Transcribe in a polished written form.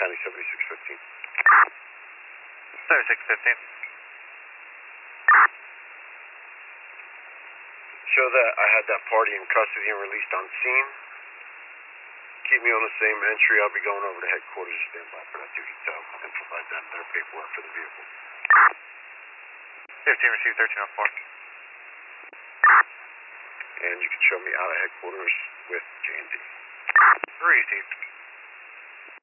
County 7615. 7615. Show that I had that party in custody and released on scene. Keep me on the same entry. I'll be going over to headquarters to stand by for that duty tab and provide them their paperwork for the vehicle. 15 received 1304. And you can show me out of headquarters with J&D. Received.